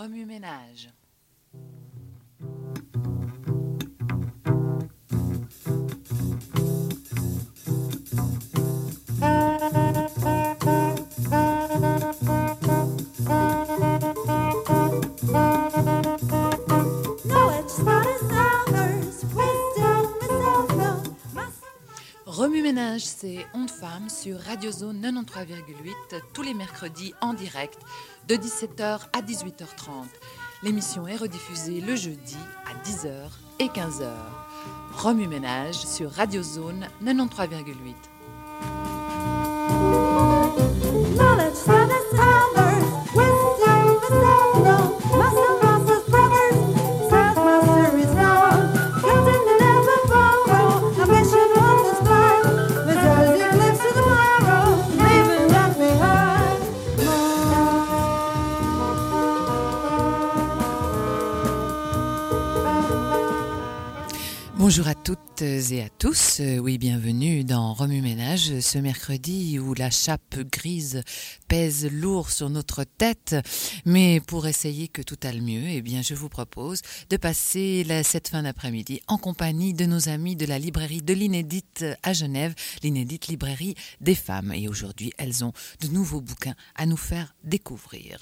Remue-ménage. Remue-ménage, c'est Ondes Femmes sur Radio Zone 93,8 tous les mercredis en direct de 17h à 18h30. L'émission est rediffusée le jeudi à 10h et 15h. Remue-ménage sur Radio Zone 93,8. Bonjour à toutes et à tous, oui bienvenue dans Remue-ménage, ce mercredi où la chape grise pèse lourd sur notre tête, mais pour essayer que tout aille mieux, eh bien je vous propose de passer cette fin d'après-midi en compagnie de nos amis de la librairie de l'Inédite à Genève, l'Inédite librairie des femmes, et aujourd'hui elles ont de nouveaux bouquins à nous faire découvrir.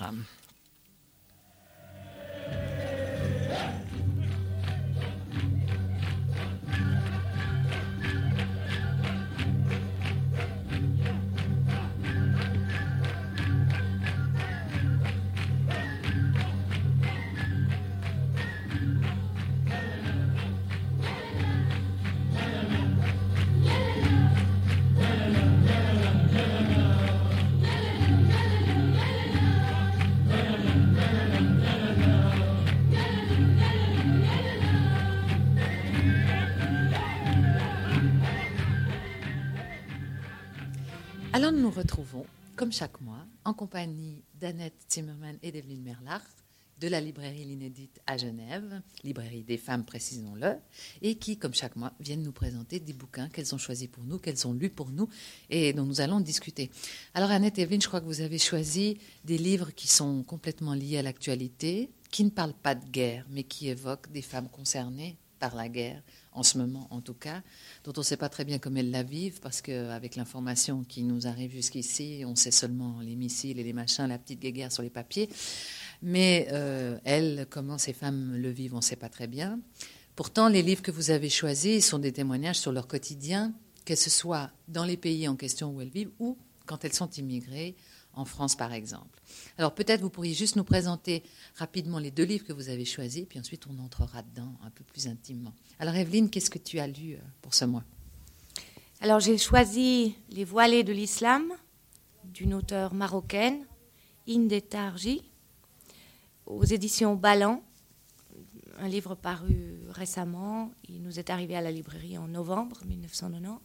Alors nous nous retrouvons, comme chaque mois, en compagnie d'Annette Zimmermann et d'Evelyne Merlach, de la librairie L'Inédite à Genève, librairie des femmes, précisons-le, et qui, comme chaque mois, viennent nous présenter des bouquins qu'elles ont choisis pour nous, qu'elles ont lus pour nous, et dont nous allons discuter. Alors Annette et Evelyne, je crois que vous avez choisi des livres qui sont complètement liés à l'actualité, qui ne parlent pas de guerre, mais qui évoquent des femmes concernées par la guerre, en ce moment en tout cas, dont on ne sait pas très bien comment elles la vivent, parce qu'avec l'information qui nous arrive jusqu'ici, on sait seulement les missiles et les machins, la petite guéguerre sur les papiers. Mais elles, comment ces femmes le vivent, on ne sait pas très bien. Pourtant, les livres que vous avez choisis sont des témoignages sur leur quotidien, que ce soit dans les pays en question où elles vivent ou quand elles sont immigrées, en France par exemple. Alors peut-être vous pourriez juste nous présenter rapidement les deux livres que vous avez choisis, puis ensuite on entrera dedans un peu plus intimement. Alors Evelyne, qu'est-ce que tu as lu pour ce mois ? Alors j'ai choisi Les voilées de l'islam, d'une auteure marocaine, Inde Tarji, aux éditions Ballant, un livre paru récemment. Il nous est arrivé à la librairie en novembre 1990.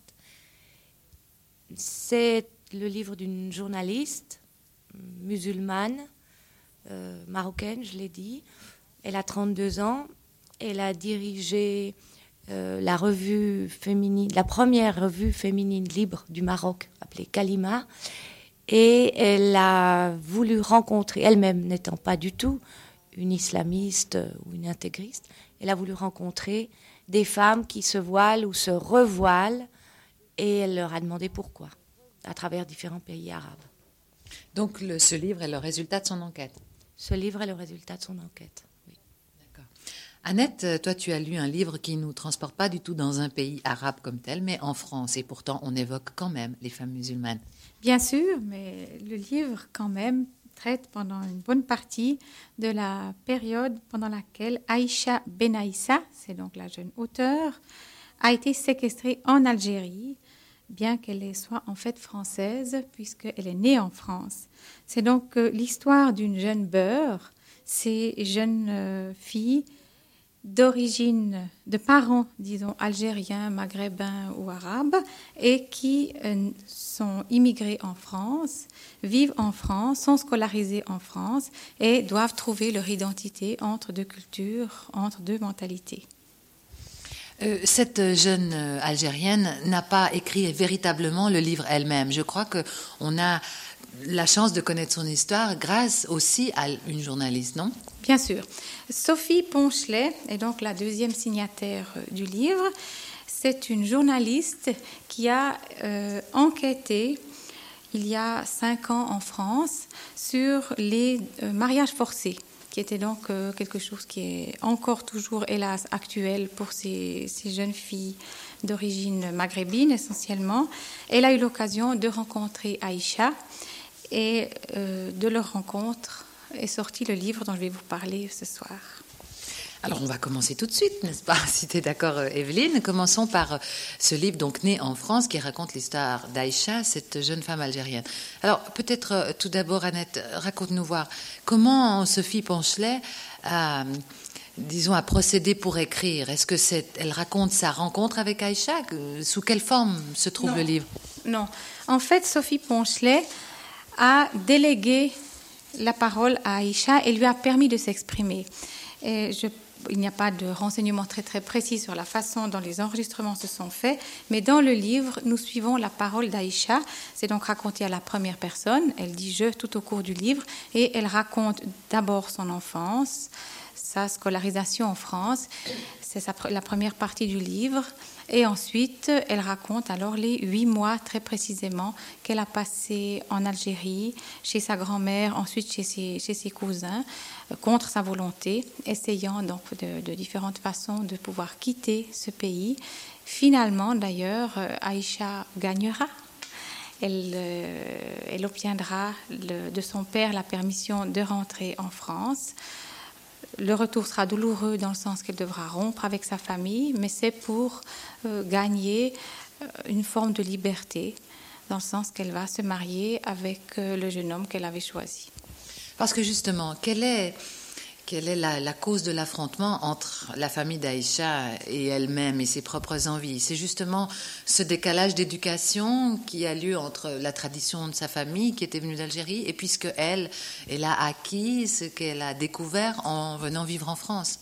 C'est le livre d'une journaliste musulmane, marocaine, je l'ai dit. Elle a 32 ans. Elle a dirigé la première revue féminine libre du Maroc, appelée Kalima. Et elle a voulu rencontrer, elle-même n'étant pas du tout une islamiste ou une intégriste, elle a voulu rencontrer des femmes qui se voilent ou se revoilent, et elle leur a demandé pourquoi, à travers différents pays arabes. Donc ce livre est le résultat de son enquête ? Ce livre est le résultat de son enquête, oui. D'accord. Annette, toi tu as lu un livre qui ne nous transporte pas du tout dans un pays arabe comme tel, mais en France, et pourtant on évoque quand même les femmes musulmanes. Bien sûr, mais le livre quand même traite pendant une bonne partie de la période pendant laquelle Aïcha Benaïssa, c'est donc la jeune auteure, a été séquestrée en Algérie, bien qu'elle soit en fait française, puisqu'elle est née en France. C'est donc l'histoire d'une jeune beurre, ces jeunes filles d'origine, de parents, disons, algériens, maghrébins ou arabes, et qui sont immigrés en France, vivent en France, sont scolarisés en France, et doivent trouver leur identité entre deux cultures, entre deux mentalités. Cette jeune Algérienne n'a pas écrit véritablement le livre elle-même. Je crois qu'on a la chance de connaître son histoire grâce aussi à une journaliste, non? Bien sûr. Sophie Ponchelet est donc la deuxième signataire du livre. C'est une journaliste qui a enquêté il y a 5 ans en France sur les mariages forcés, qui était donc quelque chose qui est encore toujours, hélas, actuel pour ces jeunes filles d'origine maghrébine essentiellement. Elle a eu l'occasion de rencontrer Aïcha et de leur rencontre est sorti le livre dont je vais vous parler ce soir. Alors, on va commencer tout de suite, n'est-ce pas? Si tu es d'accord, Evelyne. Commençons par ce livre, donc né en France, qui raconte l'histoire d'Aïcha, cette jeune femme algérienne. Alors, peut-être tout d'abord, Annette, raconte-nous voir comment Sophie Ponchelet a procédé pour écrire. Est-ce que elle raconte sa rencontre avec Aïcha? Sous quelle forme se trouve le livre? Non. En fait, Sophie Ponchelet a délégué la parole à Aïcha et lui a permis de s'exprimer. Et il n'y a pas de renseignements très très précis sur la façon dont les enregistrements se sont faits, mais dans le livre, nous suivons la parole d'Aïcha. C'est donc raconté à la première personne. Elle dit « je » tout au cours du livre et elle raconte d'abord son enfance, sa scolarisation en France. C'est la première partie du livre. Et ensuite, elle raconte alors les 8 mois très précisément qu'elle a passé en Algérie, chez sa grand-mère, ensuite chez ses cousins, contre sa volonté, essayant donc de différentes façons de pouvoir quitter ce pays. Finalement, d'ailleurs, Aïcha gagnera. Elle obtiendra de son père la permission de rentrer en France. Le retour sera douloureux dans le sens qu'elle devra rompre avec sa famille, mais c'est pour gagner une forme de liberté, dans le sens qu'elle va se marier avec le jeune homme qu'elle avait choisi. Parce que justement, quelle est la cause de l'affrontement entre la famille d'Aïcha et elle-même et ses propres envies? C'est justement ce décalage d'éducation qui a lieu entre la tradition de sa famille qui était venue d'Algérie et puisque elle a acquis ce qu'elle a découvert en venant vivre en France.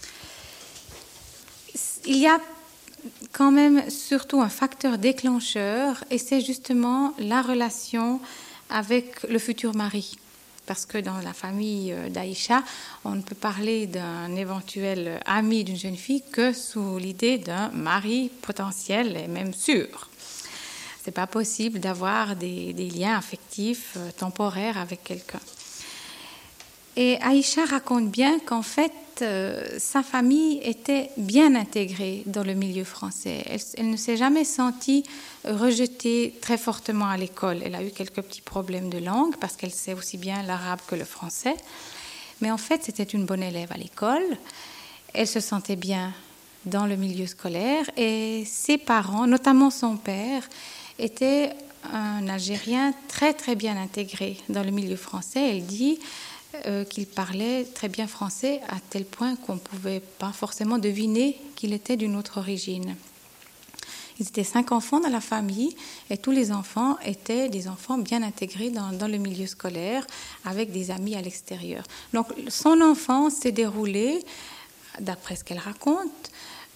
Il y a quand même surtout un facteur déclencheur et c'est justement la relation avec le futur mari. Parce que dans la famille d'Aïcha, on ne peut parler d'un éventuel ami d'une jeune fille que sous l'idée d'un mari potentiel et même sûr. C'est pas possible d'avoir des liens affectifs temporaires avec quelqu'un. Et Aïcha raconte bien qu'en fait, sa famille était bien intégrée dans le milieu français. Elle ne s'est jamais sentie rejetée très fortement à l'école. Elle a eu quelques petits problèmes de langue parce qu'elle sait aussi bien l'arabe que le français. Mais en fait, c'était une bonne élève à l'école. Elle se sentait bien dans le milieu scolaire et ses parents, notamment son père, était un Algérien très très bien intégré dans le milieu français. Elle dit qu'il parlait très bien français à tel point qu'on ne pouvait pas forcément deviner qu'il était d'une autre origine. Ils étaient 5 enfants dans la famille et tous les enfants étaient des enfants bien intégrés dans le milieu scolaire avec des amis à l'extérieur. Donc son enfance s'est déroulée, d'après ce qu'elle raconte,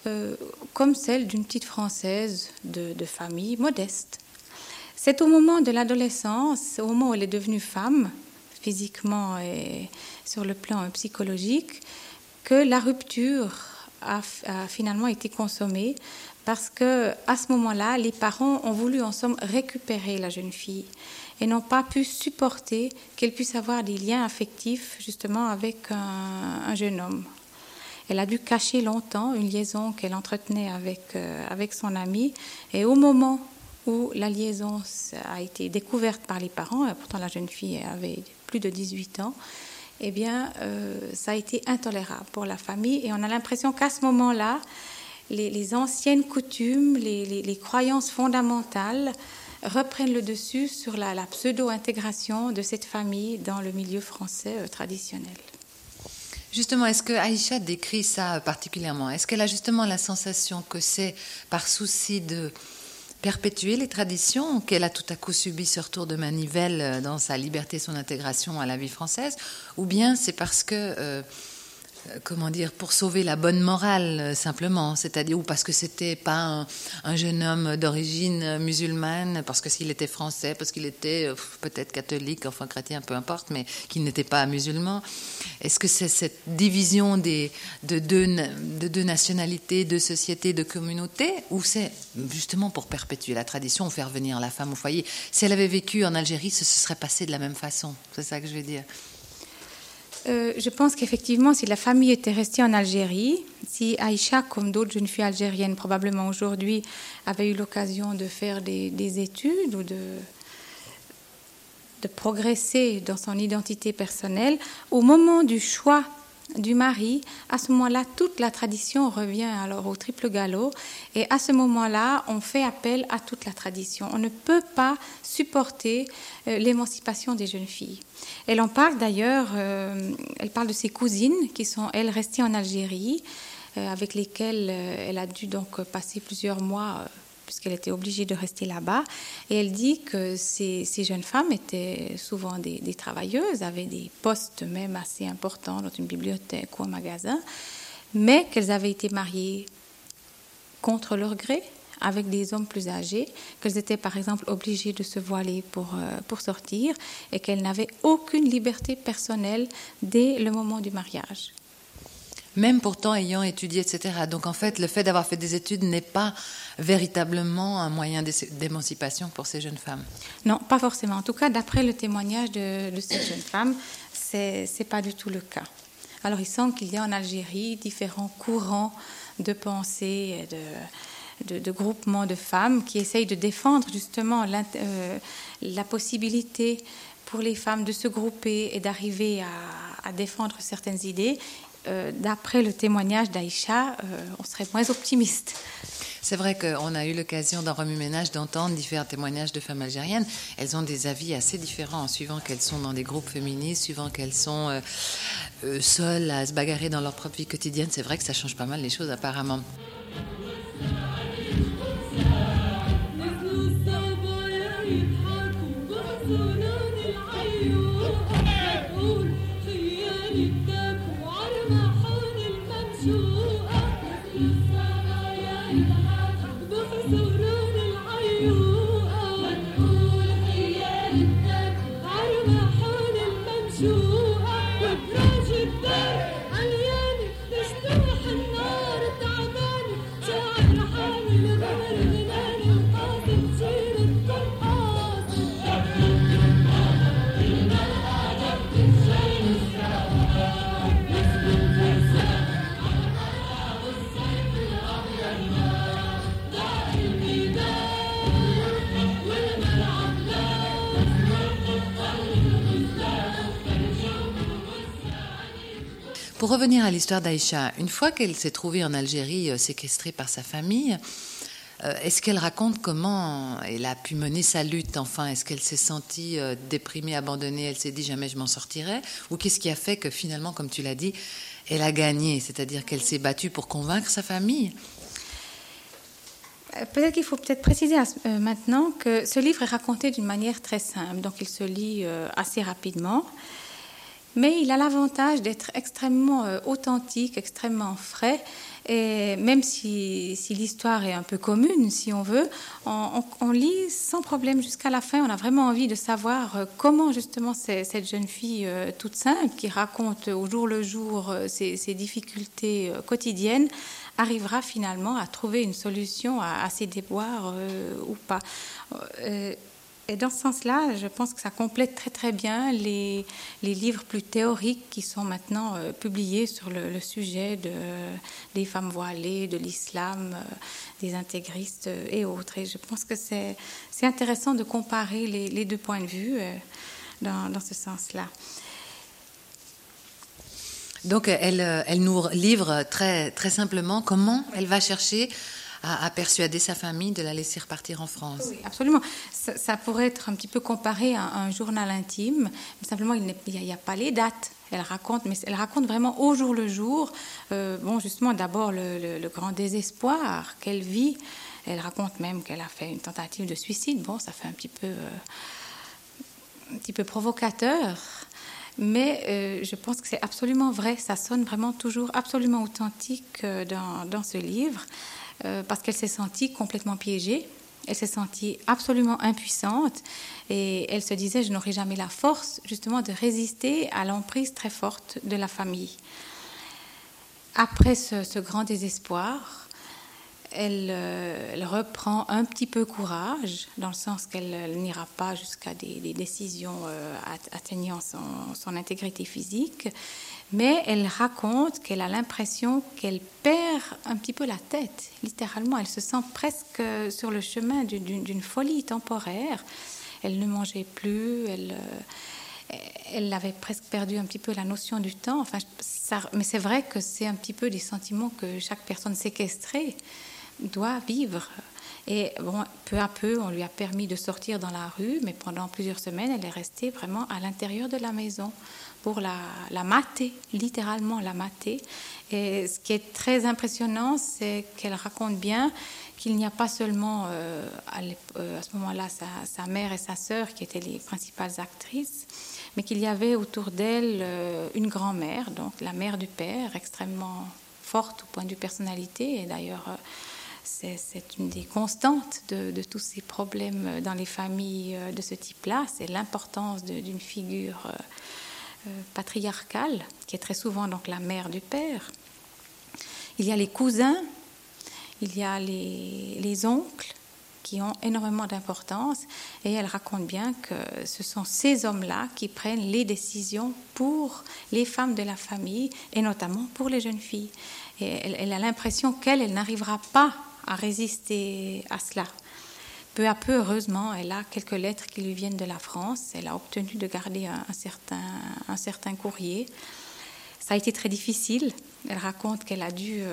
comme celle d'une petite Française de famille modeste. C'est au moment de l'adolescence, au moment où elle est devenue femme, physiquement et sur le plan psychologique, que la rupture a finalement été consommée parce que à ce moment-là, les parents ont voulu en somme récupérer la jeune fille et n'ont pas pu supporter qu'elle puisse avoir des liens affectifs justement avec un jeune homme. Elle a dû cacher longtemps une liaison qu'elle entretenait avec son ami et au moment où la liaison a été découverte par les parents, et pourtant la jeune fille avait plus de 18 ans, eh bien, ça a été intolérable pour la famille. Et on a l'impression qu'à ce moment-là, les anciennes coutumes, les croyances fondamentales reprennent le dessus sur la pseudo-intégration de cette famille dans le milieu français traditionnel. Justement, est-ce que Aïcha décrit ça particulièrement? Est-ce qu'elle a justement la sensation que c'est par souci de perpétuer les traditions qu'elle a tout à coup subi ce retour de manivelle dans sa liberté, son intégration à la vie française, ou bien c'est parce que comment dire, pour sauver la bonne morale, simplement, c'est-à-dire, ou parce que c'était pas un jeune homme d'origine musulmane, parce que s'il était français, parce qu'il était peut-être catholique, enfin chrétien, peu importe, mais qu'il n'était pas musulman. Est-ce que c'est cette division de deux nationalités, de sociétés, de communautés, ou c'est justement pour perpétuer la tradition, ou faire venir la femme au foyer? Si elle avait vécu en Algérie, ce serait passé de la même façon, c'est ça que je veux dire. Je pense qu'effectivement, si la famille était restée en Algérie, si Aïcha, comme d'autres jeunes filles algériennes, probablement aujourd'hui, avait eu l'occasion de faire des études ou de progresser dans son identité personnelle, au moment du choix du mari, à ce moment-là, toute la tradition revient alors au triple galop. Et à ce moment-là, on fait appel à toute la tradition. On ne peut pas supporter l'émancipation des jeunes filles. Elle en parle d'ailleurs, elle parle de ses cousines qui sont, elles, restées en Algérie, avec lesquelles elle a dû donc passer plusieurs mois puisqu'elle était obligée de rester là-bas. Et elle dit que ces jeunes femmes étaient souvent des travailleuses, avaient des postes même assez importants dans une bibliothèque ou un magasin, mais qu'elles avaient été mariées contre leur gré, avec des hommes plus âgés, qu'elles étaient par exemple obligées de se voiler pour sortir et qu'elles n'avaient aucune liberté personnelle dès le moment du mariage. Même pourtant ayant étudié, etc. Donc en fait, le fait d'avoir fait des études n'est pas véritablement un moyen d'émancipation pour ces jeunes femmes. Non, pas forcément. En tout cas, d'après le témoignage de ces jeunes femmes, c'est pas du tout le cas. Alors il semble qu'il y a en Algérie différents courants de pensée et de groupements de femmes qui essayent de défendre justement la possibilité pour les femmes de se grouper et d'arriver à défendre certaines idées. D'après le témoignage d'Aïcha, on serait moins optimiste. C'est vrai qu'on a eu l'occasion dans Remue-Ménage d'entendre différents témoignages de femmes algériennes. Elles ont des avis assez différents, suivant qu'elles sont dans des groupes féministes, suivant qu'elles sont seules à se bagarrer dans leur propre vie quotidienne. C'est vrai que ça change pas mal les choses apparemment. Pour revenir à l'histoire d'Aïcha, une fois qu'elle s'est trouvée en Algérie, séquestrée par sa famille, est-ce qu'elle raconte comment elle a pu mener sa lutte? Enfin, est-ce qu'elle s'est sentie déprimée, abandonnée? Elle s'est dit jamais je m'en sortirai? Ou qu'est-ce qui a fait que finalement, comme tu l'as dit, elle a gagné? C'est-à-dire qu'elle s'est battue pour convaincre sa famille? Peut-être qu'il faut préciser maintenant que ce livre est raconté d'une manière très simple, donc il se lit assez rapidement. Mais il a l'avantage d'être extrêmement authentique, extrêmement frais. Et même si l'histoire est un peu commune, si on veut, on lit sans problème jusqu'à la fin. On a vraiment envie de savoir comment justement cette jeune fille toute simple, qui raconte au jour le jour ses difficultés quotidiennes, arrivera finalement à trouver une solution à ses déboires ou pas. Et dans ce sens-là, je pense que ça complète très très bien les livres plus théoriques qui sont maintenant publiés sur le sujet des femmes voilées, de l'islam, des intégristes et autres. Et je pense que c'est intéressant de comparer les deux points de vue dans ce sens-là. Donc elle nous livre très, très simplement comment elle va chercher à persuader sa famille de la laisser repartir en France. Oui, absolument. Ça pourrait être un petit peu comparé à un journal intime, mais simplement il n'y a pas les dates. Elle raconte vraiment au jour le jour. Justement, d'abord le grand désespoir qu'elle vit. Elle raconte même qu'elle a fait une tentative de suicide. Bon, ça fait un petit peu provocateur. Mais je pense que c'est absolument vrai, ça sonne vraiment toujours absolument authentique dans ce livre, parce qu'elle s'est sentie complètement piégée, elle s'est sentie absolument impuissante, et elle se disait, je n'aurai jamais la force justement de résister à l'emprise très forte de la famille. Après ce grand désespoir, elle reprend un petit peu courage, dans le sens qu'elle n'ira pas jusqu'à des décisions atteignant son intégrité physique, mais elle raconte qu'elle a l'impression qu'elle perd un petit peu la tête, littéralement. Elle se sent presque sur le chemin d'une folie temporaire. Elle ne mangeait plus, elle avait presque perdu un petit peu la notion du temps. Enfin, mais c'est vrai que c'est un petit peu des sentiments que chaque personne séquestrée doit vivre. Et bon, peu à peu, on lui a permis de sortir dans la rue, mais pendant plusieurs semaines, elle est restée vraiment à l'intérieur de la maison pour la mater, littéralement la mater. Et ce qui est très impressionnant, c'est qu'elle raconte bien qu'il n'y a pas seulement à ce moment-là sa mère et sa sœur qui étaient les principales actrices, mais qu'il y avait autour d'elle une grand-mère, donc la mère du père, extrêmement forte au point de vue personnalité. Et d'ailleurs, c'est une des constantes de tous ces problèmes dans les familles de ce type-là, c'est l'importance d'une figure patriarcale, qui est très souvent donc la mère du père. Il y a les cousins, il y a les oncles qui ont énormément d'importance, et elle raconte bien que ce sont ces hommes-là qui prennent les décisions pour les femmes de la famille, et notamment pour les jeunes filles. Et elle a l'impression qu'elle n'arrivera pas à résister à cela. Peu à peu, heureusement, elle a quelques lettres qui lui viennent de la France. Elle a obtenu de garder un certain courrier. Ça a été très difficile. Elle raconte qu'elle a dû,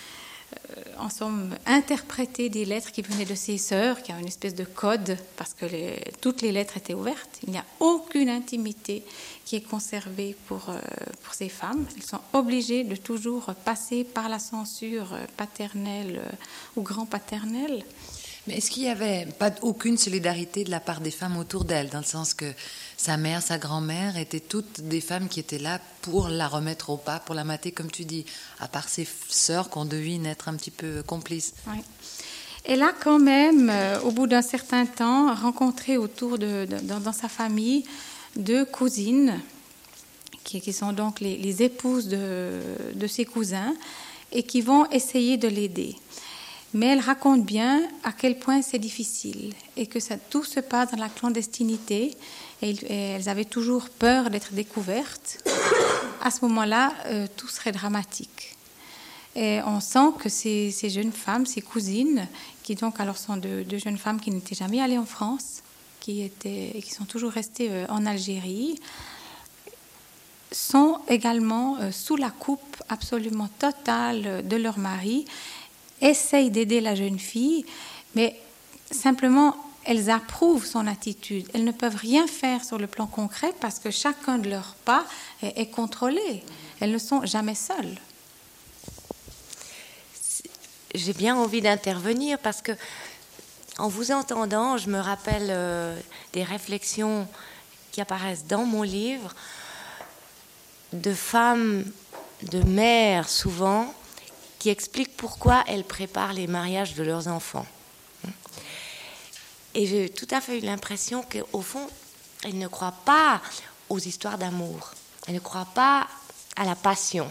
en somme, interpréter des lettres qui venaient de ses sœurs, qui a une espèce de code, parce que toutes les lettres étaient ouvertes. Il n'y a aucune intimité qui est conservée pour ces femmes. Elles sont obligées de toujours passer par la censure paternelle ou grand-paternelle. Mais est-ce qu'il n'y avait pas aucune solidarité de la part des femmes autour d'elle, dans le sens que sa mère, sa grand-mère étaient toutes des femmes qui étaient là pour la remettre au pas, pour la mater, comme tu dis, à part ses sœurs qu'on devine être un petit peu complices. Oui. Elle a quand même, au bout d'un certain temps, rencontré autour dans sa famille 2 cousines, qui sont donc les épouses de ses cousins, et qui vont essayer de l'aider. Mais elle raconte bien à quel point c'est difficile et que tout se passe dans la clandestinité, et elles avaient toujours peur d'être découvertes. À ce moment-là, tout serait dramatique. Et on sent que ces jeunes femmes, ces cousines, qui donc alors sont de jeunes femmes qui n'étaient jamais allées en France, qui sont toujours restées en Algérie, sont également sous la coupe absolument totale de leur mari, essayent d'aider la jeune fille, mais simplement elles approuvent son attitude. Elles ne peuvent rien faire sur le plan concret parce que chacun de leurs pas est contrôlé. Elles ne sont jamais seules. J'ai bien envie d'intervenir parce que, en vous entendant, je me rappelle des réflexions qui apparaissent dans mon livre de femmes, de mères souvent, qui expliquent pourquoi elles préparent les mariages de leurs enfants. Et j'ai tout à fait eu l'impression qu'au fond, elles ne croient pas aux histoires d'amour. Elles ne croient pas à la passion.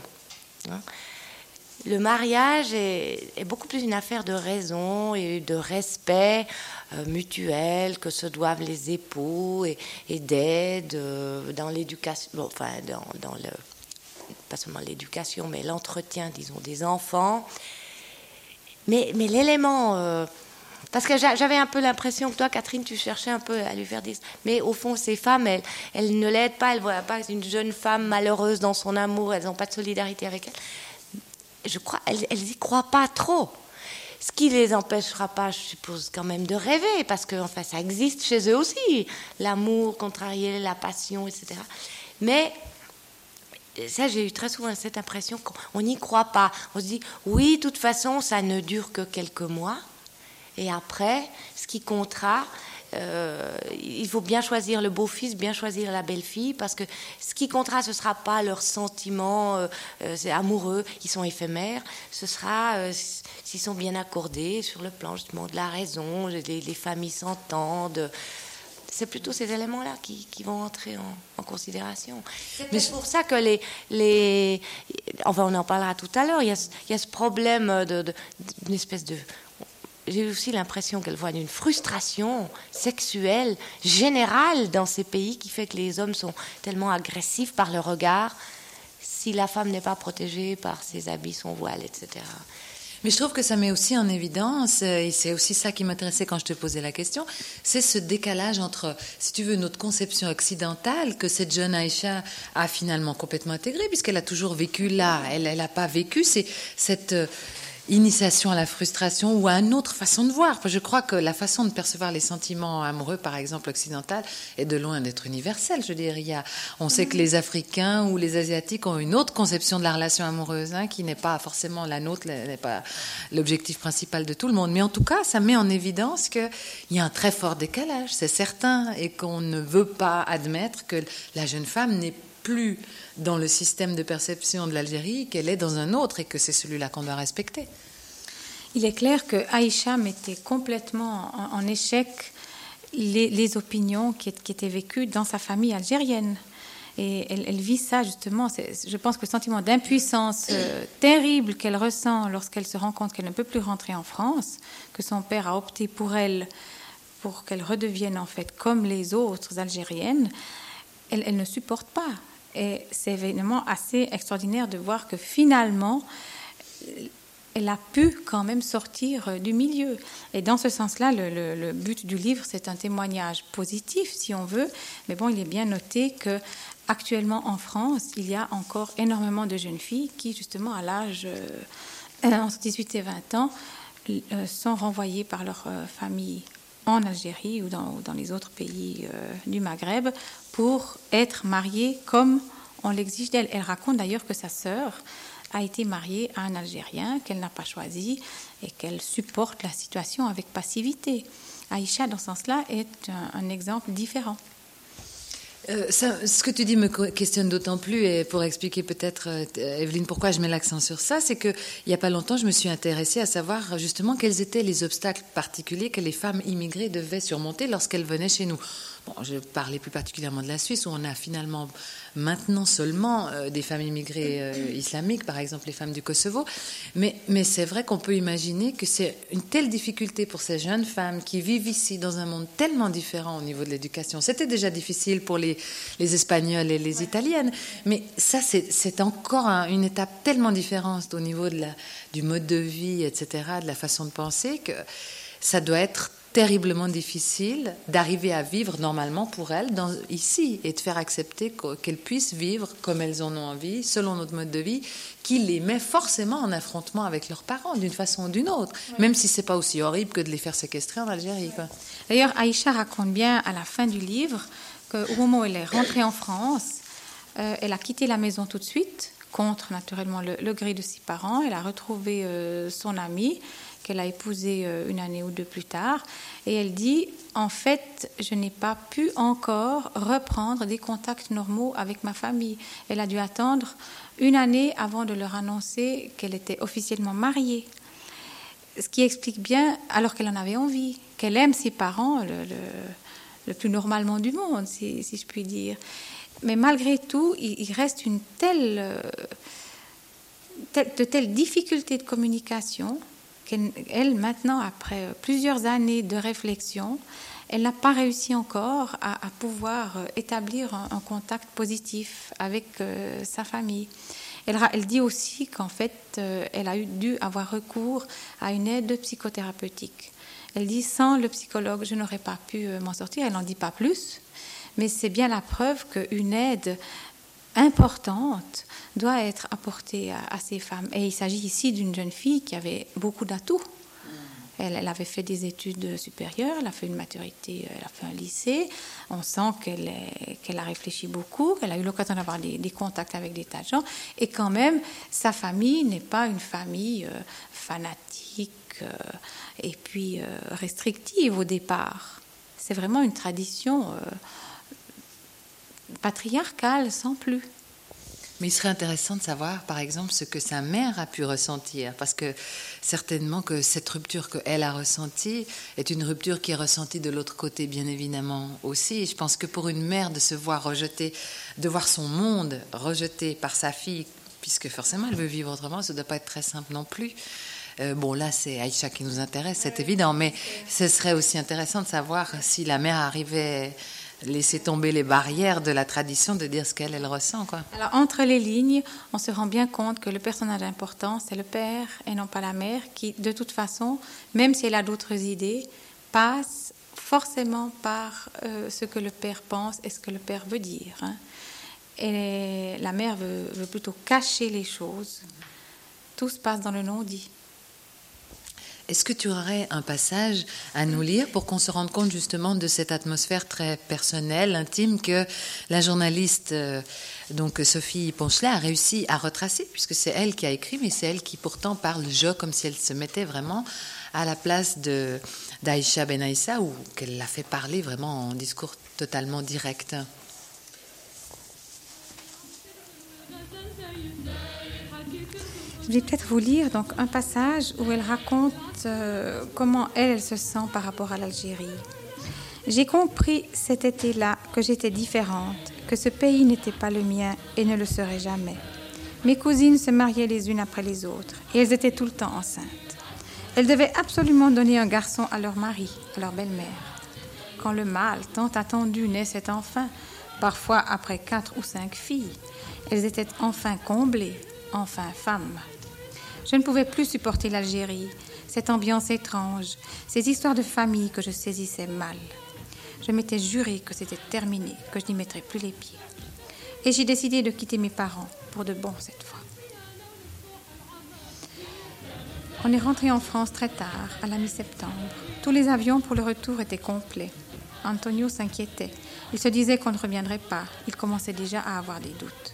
Le mariage est beaucoup plus une affaire de raison et de respect mutuel que se doivent les époux et d'aide dans l'éducation, bon, enfin dans le... pas seulement l'éducation, mais l'entretien, disons, des enfants. Mais l'élément... parce que j'avais un peu l'impression que toi, Catherine, tu cherchais un peu à lui faire dire... Mais au fond, ces femmes, elles ne l'aident pas, elles ne voient pas une jeune femme malheureuse dans son amour, elles n'ont pas de solidarité avec elle. Je crois, elles n'y croient pas trop. Ce qui ne les empêchera pas, je suppose, quand même de rêver, parce que enfin, ça existe chez eux aussi, l'amour contrarié, la passion, etc. Mais... ça, j'ai eu très souvent cette impression qu'on n'y croit pas. On se dit, oui, de toute façon, ça ne dure que quelques mois. Et après, ce qui comptera, il faut bien choisir le beau-fils, bien choisir la belle-fille, parce que ce qui comptera, ce ne sera pas leurs sentiments amoureux, ils sont éphémères, ce sera s'ils sont bien accordés sur le plan justement de la raison, les familles s'entendent. C'est plutôt ces éléments-là qui vont entrer en considération. C'est pour ça que enfin, on en parlera tout à l'heure, il y a ce problème d'une espèce de... J'ai aussi l'impression qu'elle voit une frustration sexuelle générale dans ces pays qui fait que les hommes sont tellement agressifs par le regard si la femme n'est pas protégée par ses habits, son voile, etc. Mais je trouve que ça met aussi en évidence, et c'est aussi ça qui m'intéressait quand je te posais la question, c'est ce décalage entre, si tu veux, notre conception occidentale que cette jeune Aïcha a finalement complètement intégrée, puisqu'elle a toujours vécu là. Elle n'a pas vécu cette initiation à la frustration ou à une autre façon de voir. Je crois que la façon de percevoir les sentiments amoureux, par exemple occidentale, est de loin d'être universelle. Je veux dire, on sait que les Africains ou les Asiatiques ont une autre conception de la relation amoureuse, qui n'est pas forcément la nôtre, n'est pas l'objectif principal de tout le monde. Mais en tout cas, ça met en évidence qu'il y a un très fort décalage, c'est certain, et qu'on ne veut pas admettre que la jeune femme n'est plus dans le système de perception de l'Algérie, qu'elle est dans un autre et que c'est celui-là qu'on doit respecter. Il est clair que Aïcha mettait complètement en échec les opinions qui étaient vécues dans sa famille algérienne. Et elle vit ça justement, je pense que le sentiment d'impuissance terrible qu'elle ressent lorsqu'elle se rend compte qu'elle ne peut plus rentrer en France, que son père a opté pour elle, pour qu'elle redevienne en fait comme les autres Algériennes, elle ne supporte pas. Et c'est évidemment assez extraordinaire de voir que finalement, elle a pu quand même sortir du milieu. Et dans ce sens-là, le but du livre, c'est un témoignage positif, si on veut. Mais bon, il est bien noté qu'actuellement en France, il y a encore énormément de jeunes filles qui, justement, à l'âge entre 18 et 20 ans, sont renvoyées par leur famille en Algérie ou dans les autres pays du Maghreb pour être mariée comme on l'exige d'elle. Elle raconte d'ailleurs que sa sœur a été mariée à un Algérien qu'elle n'a pas choisi et qu'elle supporte la situation avec passivité. Aïcha, dans ce sens-là, est un exemple différent. Ce que tu dis me questionne d'autant plus, et pour expliquer peut-être, Evelyne, pourquoi je mets l'accent sur ça, c'est qu'il n'y a pas longtemps, je me suis intéressée à savoir justement quels étaient les obstacles particuliers que les femmes immigrées devaient surmonter lorsqu'elles venaient chez nous. Bon, je parlais plus particulièrement de la Suisse, où on a finalement maintenant seulement des femmes immigrées islamiques, par exemple les femmes du Kosovo. Mais c'est vrai qu'on peut imaginer que c'est une telle difficulté pour ces jeunes femmes qui vivent ici dans un monde tellement différent au niveau de l'éducation. C'était déjà difficile pour les Espagnoles et les Italiennes, mais ça c'est encore une étape tellement différente au niveau du mode de vie, etc., de la façon de penser, que ça doit être terriblement difficile d'arriver à vivre normalement pour elles ici et de faire accepter qu'elles puissent vivre comme elles en ont envie, selon notre mode de vie, qui les met forcément en affrontement avec leurs parents d'une façon ou d'une autre, même si c'est pas aussi horrible que de les faire séquestrer en Algérie, quoi. D'ailleurs, Aïcha raconte bien à la fin du livre qu'au moment où elle est rentrée en France, elle a quitté la maison tout de suite, contre naturellement le gré de ses parents. Elle a retrouvé son amie qu'elle a épousée une année ou deux plus tard. Et elle dit, en fait, je n'ai pas pu encore reprendre des contacts normaux avec ma famille. Elle a dû attendre une année avant de leur annoncer qu'elle était officiellement mariée. Ce qui explique bien, alors qu'elle en avait envie, qu'elle aime ses parents le plus normalement du monde, si je puis dire. Mais malgré tout, il reste une telle difficulté de communication qu'elle, maintenant, après plusieurs années de réflexion, elle n'a pas réussi encore à pouvoir établir un contact positif avec sa famille. Elle dit aussi qu'en fait, elle a dû avoir recours à une aide psychothérapeutique. Elle dit, sans le psychologue, je n'aurais pas pu m'en sortir. Elle n'en dit pas plus, mais c'est bien la preuve qu'une aide importante doit être apportée à ces femmes. Et il s'agit ici d'une jeune fille qui avait beaucoup d'atouts. Elle avait fait des études supérieures, elle a fait une maturité, elle a fait un lycée. On sent qu'elle a réfléchi beaucoup, qu'elle a eu l'occasion d'avoir des contacts avec des tas de gens. Et quand même, sa famille n'est pas une famille fanatique et puis restrictive au départ. C'est vraiment une tradition patriarcale, sans plus. Mais il serait intéressant de savoir, par exemple, ce que sa mère a pu ressentir, parce que certainement que cette rupture qu'elle a ressentie est une rupture qui est ressentie de l'autre côté, bien évidemment, aussi. Et je pense que pour une mère de se voir rejetée, de voir son monde rejeté par sa fille, puisque forcément elle veut vivre autrement, ça ne doit pas être très simple non plus. Bon, là, c'est Aïcha qui nous intéresse, c'est évident, mais ce serait aussi intéressant de savoir si la mère arrivait laisser tomber les barrières de la tradition, de dire ce qu'elle ressent, quoi. Alors, entre les lignes, on se rend bien compte que le personnage important, c'est le père et non pas la mère, qui, de toute façon, même si elle a d'autres idées, passe forcément par ce que le père pense et ce que le père veut dire. Hein. Et la mère veut plutôt cacher les choses. Tout se passe dans le non-dit. Est-ce que tu aurais un passage à nous lire pour qu'on se rende compte justement de cette atmosphère très personnelle, intime, que la journaliste donc Sophie Ponchelet a réussi à retracer, puisque c'est elle qui a écrit, mais c'est elle qui pourtant parle je comme si elle se mettait vraiment à la place d'Aïcha Benaïssa, ou qu'elle l'a fait parler vraiment en discours totalement direct. Je vais peut-être vous lire donc un passage où elle raconte comment elle se sent par rapport à l'Algérie. J'ai compris cet été-là que j'étais différente, que ce pays n'était pas le mien et ne le serait jamais. Mes cousines se mariaient les unes après les autres et elles étaient tout le temps enceintes. Elles devaient absolument donner un garçon à leur mari, à leur belle-mère. Quand le mâle tant attendu naissait enfin, parfois après 4 ou 5 filles, elles étaient enfin comblées, enfin femmes. Je ne pouvais plus supporter l'Algérie, cette ambiance étrange, ces histoires de famille que je saisissais mal. Je m'étais juré que c'était terminé, que je n'y mettrais plus les pieds. Et j'ai décidé de quitter mes parents, pour de bon cette fois. On est rentré en France très tard, à la mi-septembre. Tous les avions pour le retour étaient complets. Antonio s'inquiétait. Il se disait qu'on ne reviendrait pas. Il commençait déjà à avoir des doutes.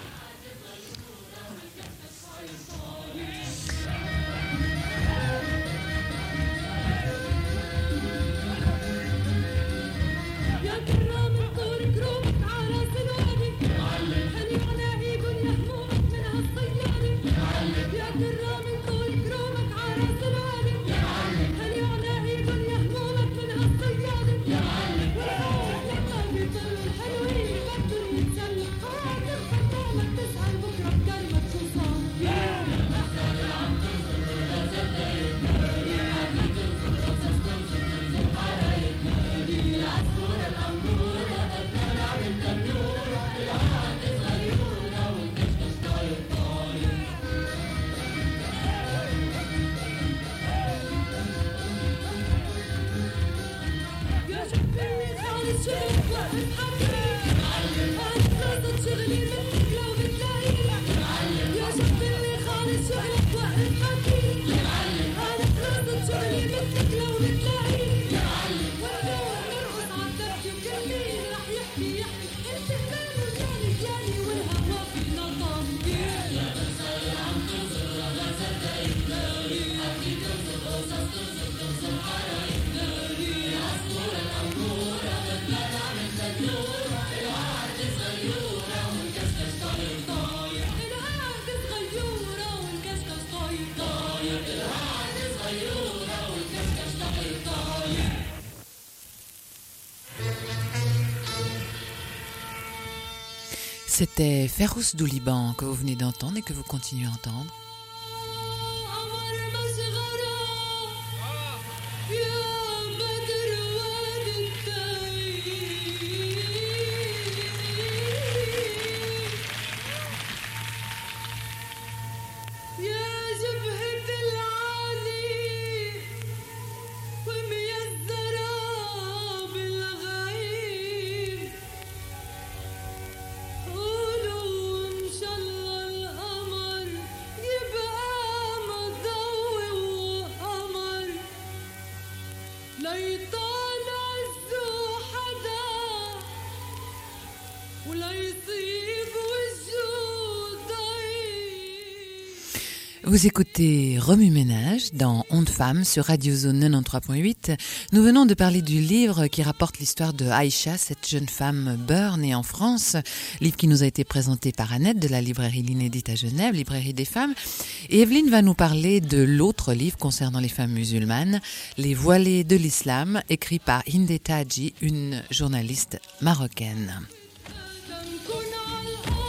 C'était Férouz Douliban que vous venez d'entendre et que vous continuez à entendre. Vous écoutez Remue Ménage dans Ondes Femmes sur Radio Zone 93.8. Nous venons de parler du livre qui rapporte l'histoire de Aïcha, cette jeune femme beurre née en France. Livre qui nous a été présenté par Annette de la librairie L'Inédite à Genève, librairie des femmes. Et Evelyne va nous parler de l'autre livre concernant les femmes musulmanes, Les voilées de l'islam, écrit par Hinde Taji, une journaliste marocaine.